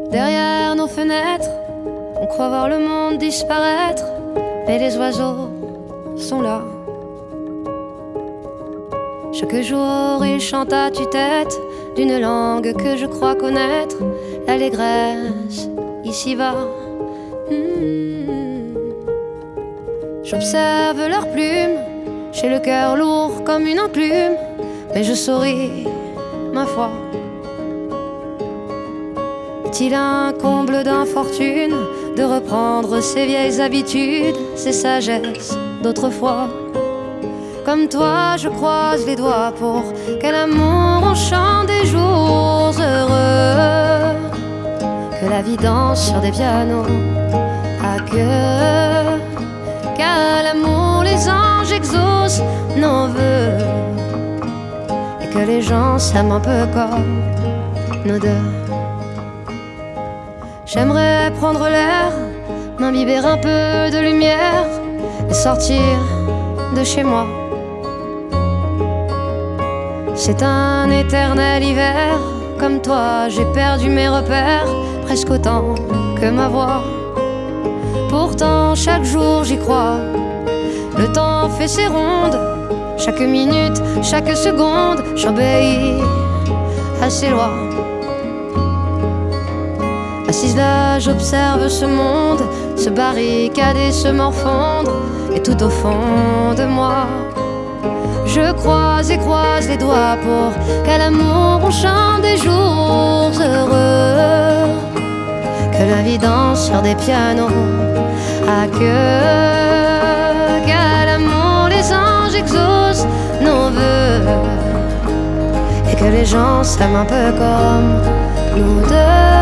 Derrière nos fenêtres, on croit voir le monde disparaître, mais les oiseaux sont là. Chaque jour ils chantent à tue-tête d'une langue que je crois connaître, l'allégresse ici-bas. J'observe leurs plumes, j'ai le cœur lourd comme une enclume, mais je souris, ma foi. Est-il un comble d'infortune de reprendre ses vieilles habitudes, ses sagesses d'autrefois? Comme toi, je croise les doigts pour quel amour on chante des jours heureux, que la vie danse sur des pianos à queue, qu'à l'amour les anges exaucent nos vœux, et que les gens s'aiment un peu comme nous deux. J'aimerais prendre l'air, m'imbiber un peu de lumière et sortir de chez moi. C'est un éternel hiver, comme toi j'ai perdu mes repères, presque autant que ma voix. Pourtant chaque jour j'y crois, le temps fait ses rondes, chaque minute, chaque seconde, j'obéis à ses lois. Assise là, j'observe ce monde se barricader, se morfondre, et tout au fond de moi, je croise et croise les doigts pour qu'à l'amour on chante des jours heureux, que la vie danse sur des pianos à queue, qu'à l'amour les anges exaucent nos vœux, et que les gens s'aiment un peu comme nous deux.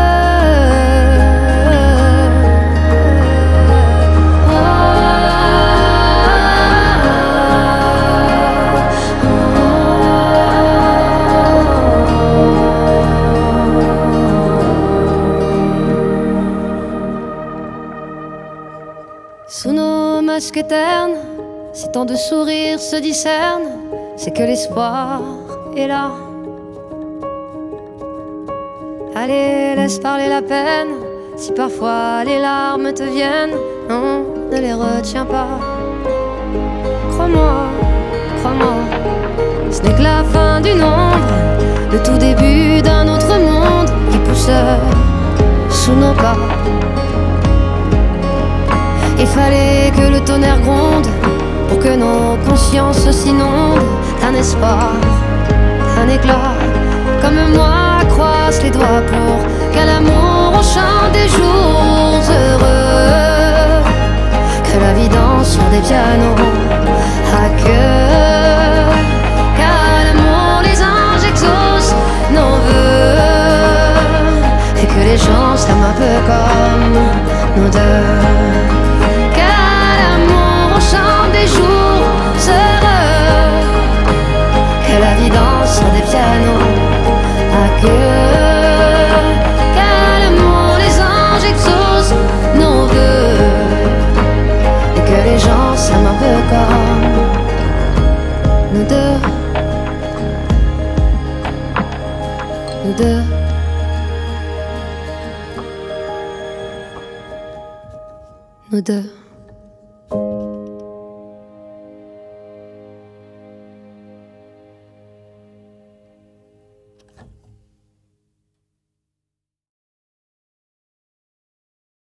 Sous nos masques ternes, si tant de sourires se discernent, c'est que l'espoir est là. Allez, laisse parler la peine, si parfois les larmes te viennent, non, ne les retiens pas. Crois-moi, crois-moi, ce n'est que la fin d'une ombre, le tout début d'un autre monde qui pousse sous nos pas. Il fallait que le tonnerre gronde pour que nos consciences s'inondent d'un espoir, d'un éclat. Comme moi, croise les doigts pour qu'à l'amour on chante des jours heureux, que la vie danse sur des pianos à queue, qu'à l'amour les anges exaucent nos vœux, et que les gens s'aiment un peu comme nous deux. Chante des jours heureux, que la vie danse sur des pianos à queue, qu'à l'amour les anges exaucent nos vœux, et que les gens s'aiment un peu comme nous deux. Nous deux. Nous deux.